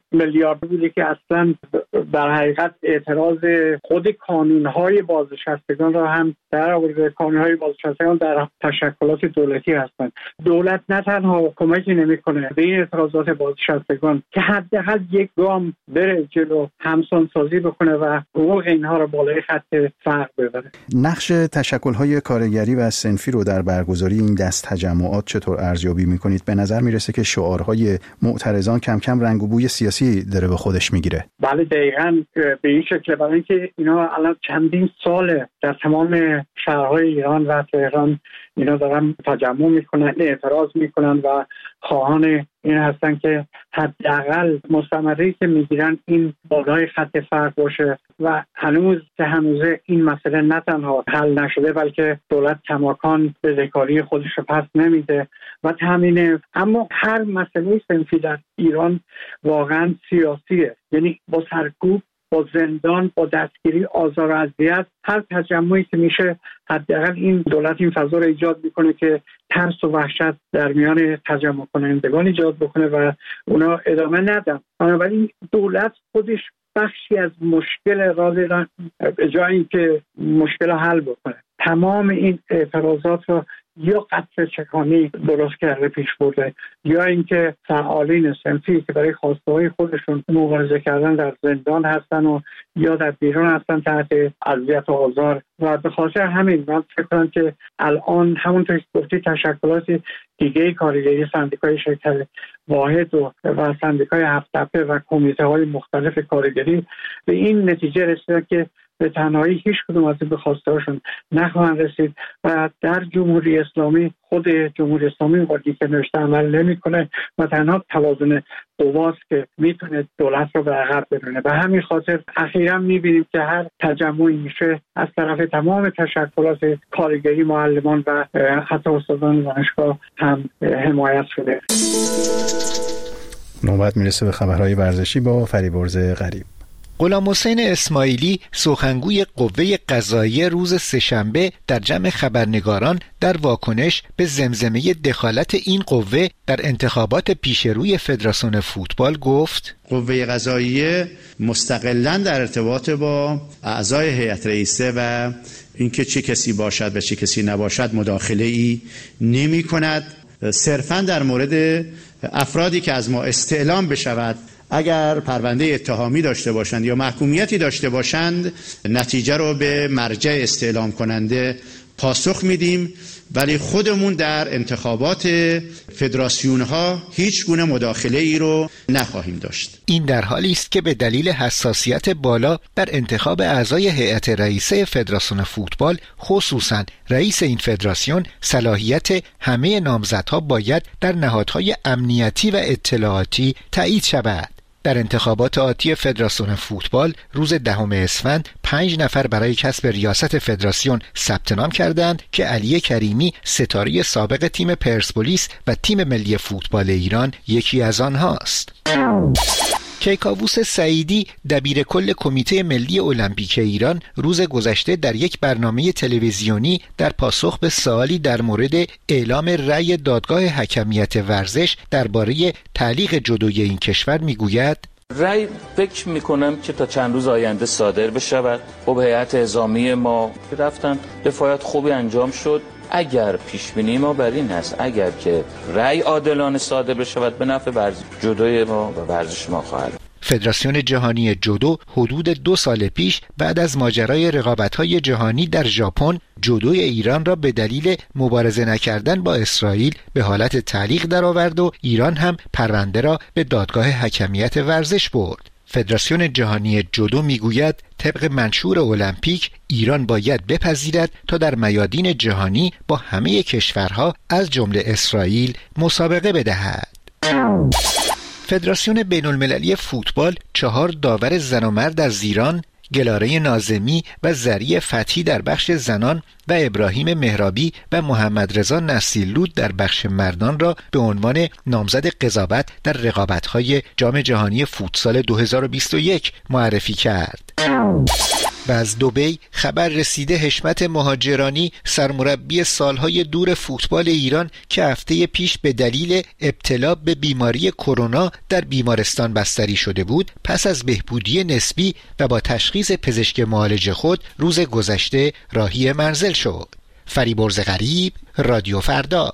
میلیارد بوده که اصلا در حقیقت اعتراض خود کانونهای بازنشستگان را هم در آورده. کانونهای بازنشستگان در تشکلات دولتی هستند. دولت نه تنها کمکی نمیکنه به این اعتراضات بازنشستگان که حداقل یک گام بره جلو، همسان سازی بکنه و حقوق اینها را بالای خط فقر ببره. نقش تشکل‌های کارگری و صنفی رو در برگزاری این دست تجمعات چطور ارزیابی می‌کنید؟ به نظر میرسه که شعارهای معترضان کم کم رنگ و بوی سیاسی داره به خودش میگیره. بله دقیقاً به این شکل، برای اینکه اینا الان چندین ساله در تمام شهرهای ایران و تهران اینا دارن تجمع میکنن، اعتراض میکنن و خواهان این هستن که حداقل مستمری که میگیرن این بالای خط فقر باشه و هنوز که هنوزه این مسئله نه تنها حل نشده بلکه دولت کماکان بدهکاری خودش رو پس نمیده و تامینه. اما هر مسئله صنفی در ایران واقعا سیاسیه، یعنی با سرکوب، با زندان، با دستگیری، آزار و اذیت، هر تجمعی که میشه حداقل این دولت این فضا رو ایجاد میکنه که ترس و وحشت در میان تجمع کنندگان ایجاد بکنه و اونا ادامه ندن. بنابراین دولت خودش بخشی از مشکل را به جای اینکه مشکل حل بکنه، تمام این اعتراضات رو یا قطع چکانی درست کرده پیش برده یا اینکه فعالین صنفی که برای خواسته‌های خودشون مبارزه کردن در زندان هستن و یا در بیرون هستن تحت اذیت و آزار. و به خاطر همین من فکر کنم که الان همونطور که گفتی تشکلات دیگه کارگری، سندیکای شرکت واحد و, و سندیکای هفت تپه و کمیته‌های مختلف کارگری به این نتیجه رسیدن که به تنهایی هیچ کدوم از این به خواسته‌هاشون نخواهند رسید و در جمهوری اسلامی خود جمهوری اسلامی وقتی که نوشته عمل نمی‌کنه و تنها توازن قواست که میتونه دولت رو به عقب برونه. به همین خاطر اخیراً می‌بینیم که هر تجمعی میشه از طرف تمام تشکلات کارگری، معلمان و حتی استادان دانشگاه هم حمایت شده. نوبت میرسه به خبرهای ورزشی با فریبرز غریب. غلام حسین اسماعیلی سخنگوی قوه قضاییه روز سه‌شنبه در جمع خبرنگاران در واکنش به زمزمه دخالت این قوه در انتخابات پیشروی فدراسیون فوتبال گفت: قوه قضاییه مستقلاً در ارتباط با اعضای هیئت رئیسه و اینکه چه کسی باشد و چه کسی نباشد مداخله ای نمی کند. صرفاً در مورد افرادی که از ما استعلام بشود اگر پرونده اتهامی داشته باشند یا محکومیتی داشته باشند نتیجه رو به مرجع استعلام کننده پاسخ میدیم، ولی خودمون در انتخابات فدراسیون ها هیچ گونه مداخله ای رو نخواهیم داشت. این در حالی است که به دلیل حساسیت بالا در انتخاب اعضای هیئت رئیسه فدراسیون فوتبال، خصوصا رئیس این فدراسیون، صلاحیت همه نامزدها باید در نهادهای امنیتی و اطلاعاتی تایید شود. در انتخابات آتی فدراسیون فوتبال روز دهم اسفند پنج نفر برای کسب ریاست فدراسیون ثبت نام کردند که علی کریمی، ستاره سابق تیم پرسپولیس و تیم ملی فوتبال ایران یکی از آنهاست. کیکاووس سعیدی، دبیر کل کمیته ملی المپیک ایران، روز گذشته در یک برنامه تلویزیونی در پاسخ به سوالی در مورد اعلام رأی دادگاه حکمیت ورزش درباره تعلیق جودوی این کشور میگوید: رأی فکر میکنم که تا چند روز آینده صادر بشود. خب هیئت نظامی ما رفتن، دفاعات خوبی انجام شد. اگر پیش بینی ما بر این هست اگر که رأی عادلانه صادر بشود به نفع ورزش جودوی ما و ورزش ما خواهد. فدراسیون جهانی جودو حدود دو سال پیش بعد از ماجرای رقابت‌های جهانی در ژاپن جودوی ایران را به دلیل مبارزه نکردن با اسرائیل به حالت تعلیق درآورد و ایران هم پرونده را به دادگاه حکمیت ورزش برد. فدراسیون جهانی جودو میگوید طبق منشور المپیک ایران باید بپذیرد تا در میادین جهانی با همه کشورها از جمله اسرائیل مسابقه بدهد. فدراسیون بین المللی فوتبال چهار داور زن و مرد از ایران، گلاره ناظمی و زری فتحی در بخش زنان و ابراهیم مهرابی و محمد رضا نصیرلود در بخش مردان را به عنوان نامزد قضاوت در رقابت‌های جام جهانی فوتسال دو هزار و بیست و یک معرفی کرد. و از دبی خبر رسیده حشمت مهاجرانی سرمربی سالهای دور فوتبال ایران که هفته پیش به دلیل ابتلا به بیماری کرونا در بیمارستان بستری شده بود، پس از بهبودی نسبی و با تشخیص پزشک معالج خود روز گذشته راهی منزل شد. فریبرز غریب، رادیو فردا.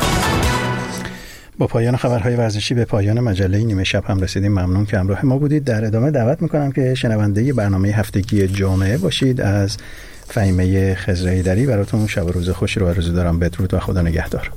با پایان خبرهای ورزشی به پایان مجله نیمه شب هم رسیدیم. ممنون که همراه ما بودید. در ادامه دعوت میکنم که شنونده برنامه هفتگی جامعه باشید. از فهیمه خضره‌ایدری براتون شب و روز خوشی رو آرزو دارم. بدرود و خدا نگهدار.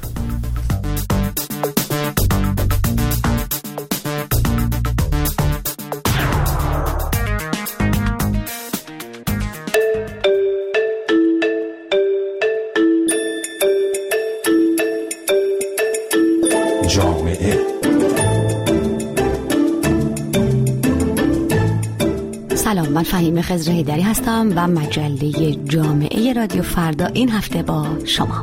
سلام، من فهیمه خضره‌ایدری هستم و مجله جامعه رادیو فردا این هفته با شما.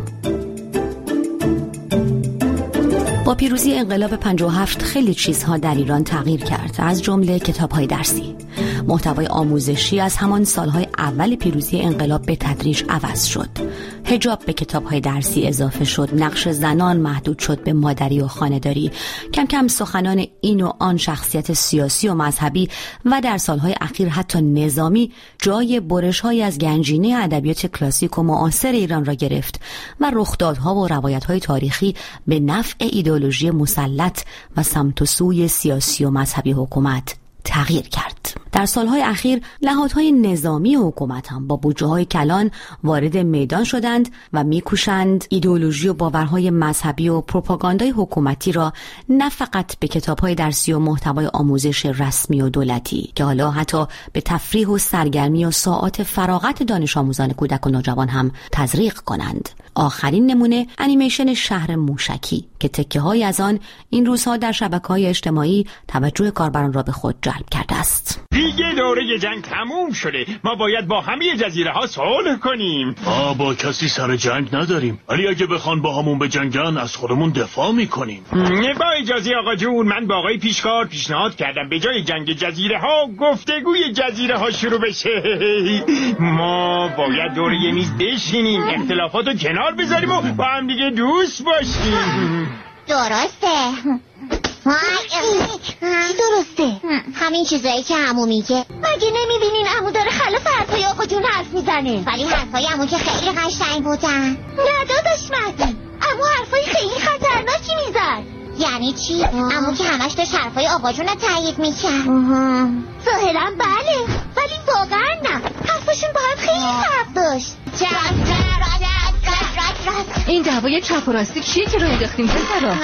با پیروزی انقلاب پنجاه و هفت خیلی چیزها در ایران تغییر کرد، از جمله کتاب‌های درسی. محتوای آموزشی از همان سالهای اول پیروزی انقلاب به تدریج عوض شد. حجاب به کتاب‌های درسی اضافه شد، نقش زنان محدود شد به مادری و خانه‌داری. کم کم سخنان این و آن شخصیت سیاسی و مذهبی و در سالهای اخیر حتی نظامی جای برش‌های از گنجینه ادبیات کلاسیک و معاصر ایران را گرفت و رخدادها و روایت‌های تاریخی به نفع ایدئولوژی مسلط و سمت و سوی سیاسی و مذهبی حکومت تغییر کرد. در سالهای اخیر نهادهای نظامی حکومت هم با بودجه‌های کلان وارد میدان شدند و می‌کوشند ایدئولوژی و باورهای مذهبی و پروپاگاندای حکومتی را نه فقط به کتاب‌های درسی و محتوای آموزش رسمی و دولتی که حالا حتی به تفریح و سرگرمی و ساعات فراغت دانش آموزان کودک و نوجوان هم تزریق کنند. آخرین نمونه انیمیشن شهر موشکی که تکه‌های از آن این روزها در شبکه‌های اجتماعی توجه کاربران را به خود جلب کرده است. دیگه دوره جنگ تموم شده. ما باید با همه جزیره ها صلح کنیم. ما با کسی سر جنگ نداریم، ولی اگه بخوان با همون بجنگن از خودمون دفاع میکنیم. با اجازه آقا جون، من با آقای پیشکار پیشنهاد کردم به جای جنگ جزیره ها گفتگوی جزیره ها شروع بشه. ما باید دور یه میز بشینیم، اختلافاتو کنار بذاریم و با هم دیگه دوست باشیم. درسته. چی درسته؟ همین چیزایی که عمو میگه. مگه نمیبینین عمو داره خلاف حرفای آقا جون حرف میزنه؟ ولی حرفای عمو که خیلی قشنگ بودن. نه داداش مردی، عمو حرفای خیلی خطرناکی میزد. یعنی چی؟ عمو که همش داشت حرفای آقا جون رو تایید میکرد. ظاهرا بله، ولی واقعا نه. حرفاشون با هم خیلی فرق داشت. این دعوای چپ و راستی چیه که رو انداختیم پسرا؟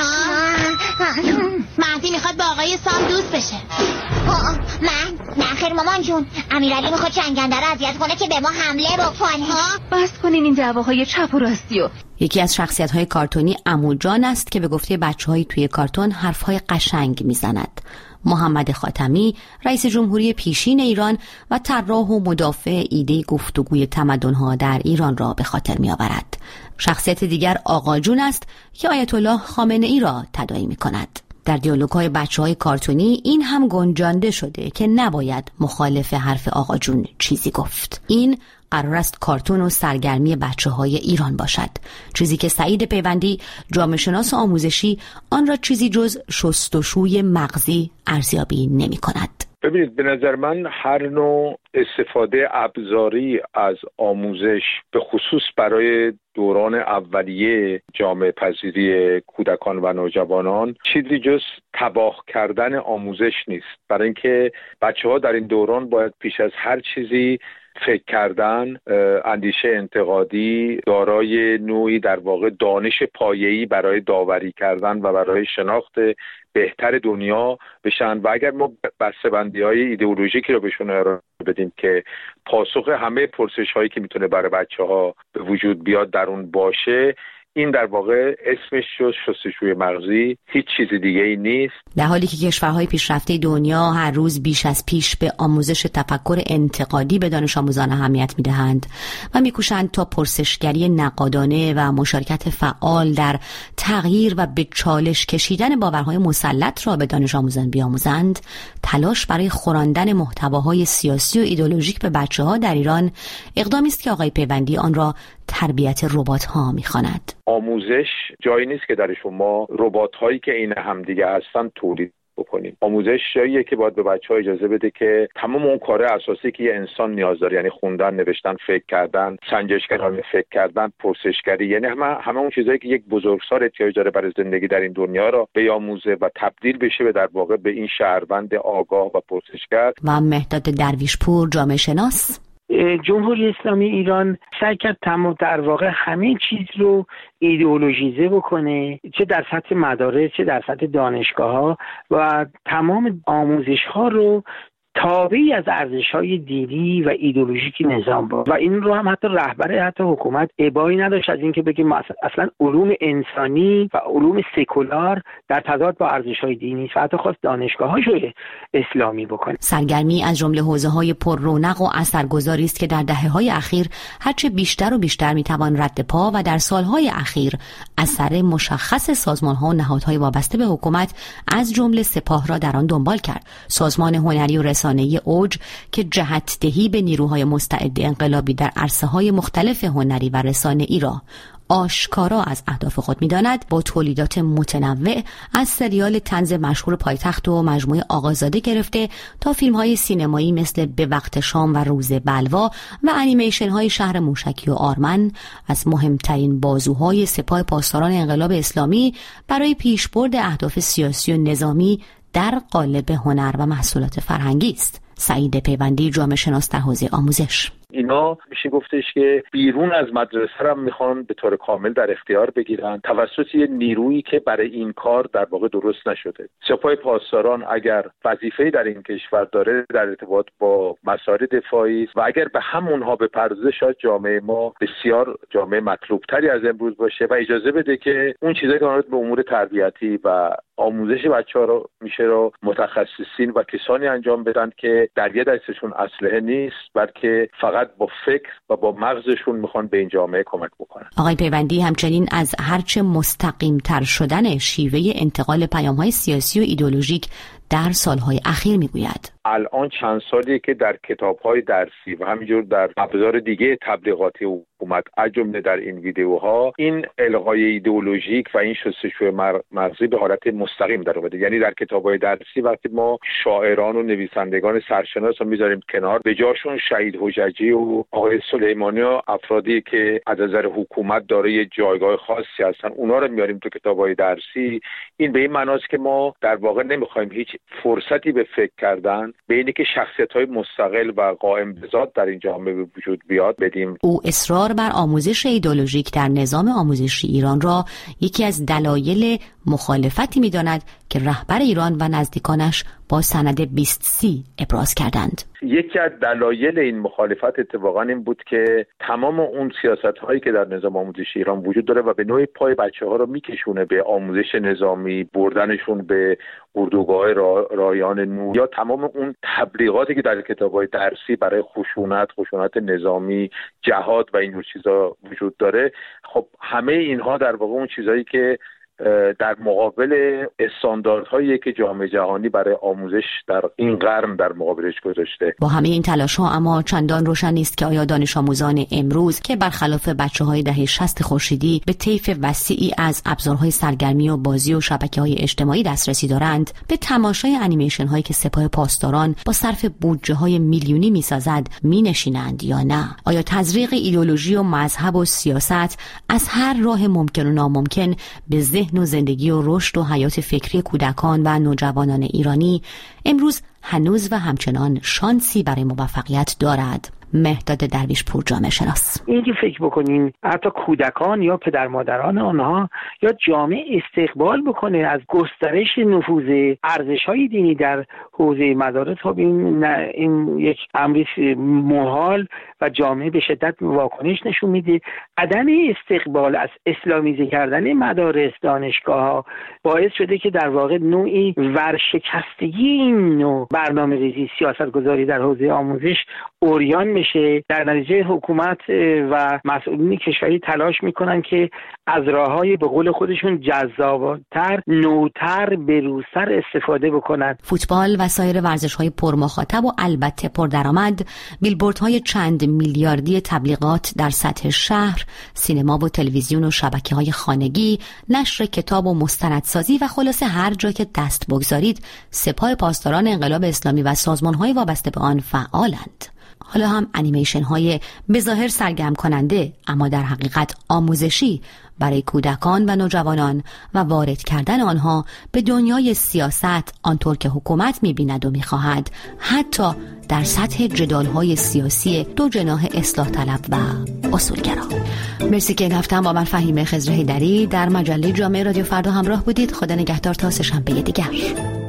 مهدی میخواد با آقای سام دوست بشه. من نه خیر مامان جون، امیرعلی میخواد جنگنده رو اذیت کنه که به ما حمله بکنه. بس کنین این دعواهای چپ و راستیو. یکی از شخصیت‌های کارتونی عمو جان است که به گفته بچه‌های توی کارتون حرف‌های قشنگ میزند. محمد خاتمی رئیس جمهوری پیشین ایران و طراح و مدافع ایده گفتگوی تمدن‌ها در ایران را به خاطر می‌آورد. شخصیت دیگر آقا جون است که آیت الله خامنه‌ای را تداعی می‌کند. در دیالوگ‌های بچه‌های کارتونی این هم گنجانده شده که نباید مخالف حرف آقا جون چیزی گفت. این قرار است کارتون و سرگرمی بچه‌های ایران باشد، چیزی که سعید پیوندی جامعه شناس آموزشی آن را چیزی جز شستشوی مغزی ارزیابی نمی‌کند. ببینید، به نظر من هر نوع استفاده ابزاری از آموزش به خصوص برای دوران اولیه جامعه پذیری کودکان و نوجوانان چیزی جز تباه کردن آموزش نیست، برای اینکه بچه‌ها در این دوران باید پیش از هر چیزی فکر کردن، اندیشه انتقادی، دارای نوعی در واقع دانش پایه‌ای برای داوری کردن و برای شناخت بهتر دنیا بشن. و اگر ما بسته‌بندی‌های ایدئولوژیکی رو بهشون ارائه بدیم که پاسخ همه پرسش‌هایی که میتونه برای بچه‌ها به وجود بیاد در اون باشه، این در واقع اسمش شد شستشوی مغزی، هیچ چیز دیگه ای نیست. در حالی که کشورهای پیشرفته دنیا هر روز بیش از پیش به آموزش تفکر انتقادی به دانش آموزان اهمیت میدهند و میکوشند تا پرسشگری نقادانه و مشارکت فعال در تغییر و به چالش کشیدن باورهای مسلط را به دانش آموزان بیاموزند، تلاش برای خوراندن محتواهای سیاسی و ایدئولوژیک به بچه‌ها در ایران اقدامی است که آقای پیوندی آن را تربیت ربات‌ها می‌خواند. آموزش جایی نیست که در شما ربات‌هایی که عین همدیگه هستن تولید بکنیم. آموزش جاییه که باید به بچه‌ها اجازه بده که تمام اون کار اساسی که یه انسان نیاز داره، یعنی خوندن، نوشتن، فکر کردن، سنجشگرانه فکر کردن، پرسشگری، یعنی همه همه اون چیزایی که یک بزرگسال احتیاج داره برای زندگی در این دنیا را بیاموزه و تبدیل بشه به در واقع به این شهروند آگاه و پرسشگر. و مهداد درویشپور، جامعه شناس. جمهوری اسلامی ایران سعی کرد تمام در واقع همه چیز رو ایدئولوژیزه بکنه، چه در سطح مدارس چه در سطح دانشگاه‌ها، و تمام آموزش‌ها رو تابعی از ارزش‌های دینی و ایدئولوژیک نظام بود و این رو هم حتی رهبر حتی حکومت ابایی نداشت از اینکه بگیم اصلا علوم انسانی و علوم سکولار در تضاد با ارزش‌های دینی است و حتی خواست دانشگاه‌هاش رو اسلامی بکنه. سرگرمی از جمله حوزه‌های پر رونق و اثرگذاری است که در دهه‌های اخیر هرچه بیشتر و بیشتر می‌توان رد پا و در سال‌های اخیر اثر مشخص سازمان‌ها و نهادهای وابسته به حکومت از جمله سپاه را در آن دنبال کرد. سازمان هنری و رسانه‌ای اوج که جهت‌دهی به نیروهای مستعد انقلابی در عرصه‌های مختلف هنری و رسانه‌ای را آشکارا از اهداف خود می‌داند، با تولیدات متنوع از سریال طنز مشهور پایتخت و مجموعه آقازاده گرفته تا فیلم‌های سینمایی مثل به وقت شام و روز بلوا و انیمیشن‌های شهر موشکی و آرمن، از مهمترین بازوهای سپاه پاسداران انقلاب اسلامی برای پیشبرد اهداف سیاسی و نظامی در قالب هنر و محصولات فرهنگی است. سعید پیوندی، جامعه شناس در حوزه آموزش. اینا میشه گفتش که بیرون از مدرسه هم میخوان به طور کامل در اختیار بگیرن توسط یه نیرویی که برای این کار در واقع درست نشده. سپاه پاسداران اگر وظیفه‌ای در این کشور داره در ارتباط با مسائل دفاعی و اگر به همونها بپردازه، شاید جامعه ما بسیار جامعه مطلوبتری از امروز باشه و اجازه بده که اون چیزایی که مربوط به امور تربیتی و آموزش بچه‌ها رو میشه رو متخصصین و کسانی انجام بدن که در یه دستشون اسلحه نیست، بلکه فقط با فکر و با مغزشون میخوان به این جامعه کمک بکنن. آقای پیوندی همچنین از هرچه مستقیم تر شدن شیوه انتقال پیام‌های سیاسی و ایدئولوژیک در سالهای اخیر میگوید. الان چند سالیه که در کتاب‌های درسی و همینجور در ابزار دیگه تبلیغاتی حکومت از جمله در این ویدیوها این الغای ایدئولوژیک و این شستشوی مغزی به حالت مستقیم در اومده. یعنی در کتاب‌های درسی وقتی ما شاعران و نویسندگان سرشناس رو میذاریم کنار، به جاشون شهید حججی و آقای سلیمانی و افرادی که از نظر حکومت دارای جایگاه خاصی هستن، اونا رو میاریم تو کتاب‌های درسی. این به این معناست که ما در واقع نمی‌خوایم هیچ فرصتی به فکر کردن به اینی که شخصیت‌های مستقل و قائم به ذات در این جامعه به وجود بیاد بدیم. او اصرار بر آموزش ایدئولوژیک در نظام آموزشی ایران را یکی از دلایل مخالفتی می‌داند که رهبر ایران و نزدیکانش با سند بیست سی ابراز کردند. یکی از دلایل این مخالفت اتفاقا این بود که تمام اون سیاست‌هایی که در نظام آموزشی ایران وجود داره و به نوعی پای بچه‌ها رو میکشونه به آموزش نظامی، بردنشون به اردوگاه را، رایان نور، یا تمام اون تبلیغاتی که در کتاب‌های درسی برای خشونت، خشونت نظامی، جهاد و اینجور چیزا وجود داره. خب همه اینها در واقع اون چیزایی که در مقابل استانداردهایی که جامعه جهانی برای آموزش در این قرن در مقابلش گذاشته. با همه این تلاش‌ها اما چندان روشن نیست که آیا دانش آموزان امروز که برخلاف بچه‌های دهه شصت خورشیدی به طیف وسیعی از ابزارهای سرگرمی و بازی و شبکه‌های اجتماعی دسترسی دارند، به تماشای انیمیشن‌هایی که سپاه پاسداران با صرف بودجه‌های میلیونی می‌سازد می‌نشینند یا نه؟ آیا تزریق ایدئولوژی و مذهب و سیاست از هر راه ممکن و ناممکن به ذهن و زندگی و رشد و حیات فکری کودکان و نوجوانان ایرانی امروز هنوز و همچنان شانسی برای موفقیت دارد؟ مهداد درویش پور جامعه شناس. اینکه فکر بکنین حتی کودکان یا پدر مادران آنها یا جامعه استقبال بکنه از گسترش نفوذ ارزش‌های دینی در حوزه مدارس، خب این این یک امری محال و جامعه به شدت واکنش نشون میده. عدم استقبال از اسلامیزه کردن مدارس، دانشگاه‌ها باعث شده که در واقع نوعی ورشکستگی این نوع برنامه‌ریزی سیاست‌گذاری در حوزه آموزش اوریان بشه. در نتیجه حکومت و مسئولین کشوری تلاش میکنن که از راه‌های به قول خودشون جذاب‌تر، نوتر، بروزتر استفاده بکنن. فوتبال و سایر ورزش‌های پرمخاطب و البته پردرآمد، بیلبوردهای چند میلیاردی تبلیغات در سطح شهر، سینما و تلویزیون و شبکه‌های خانگی، نشر کتاب و مستندسازی و خلاصه هر جا که دست بگذارید سپاه پاسداران انقلاب اسلامی و سازمان‌های وابسته به آن فعالند. حالا هم انیمیشن های بظاهر سرگرم کننده اما در حقیقت آموزشی برای کودکان و نوجوانان و وارد کردن آنها به دنیای سیاست آنطور که حکومت می‌بیند و می‌خواهد، حتی در سطح جدال‌های سیاسی دو جناح اصلاح طلب و اصولگرا. مرسی که این هفته هم با من فهیمه خضر حیدری در مجله جامعه رادیو فردا همراه بودید. خدا نگهدار تا سه شنبه دیگر.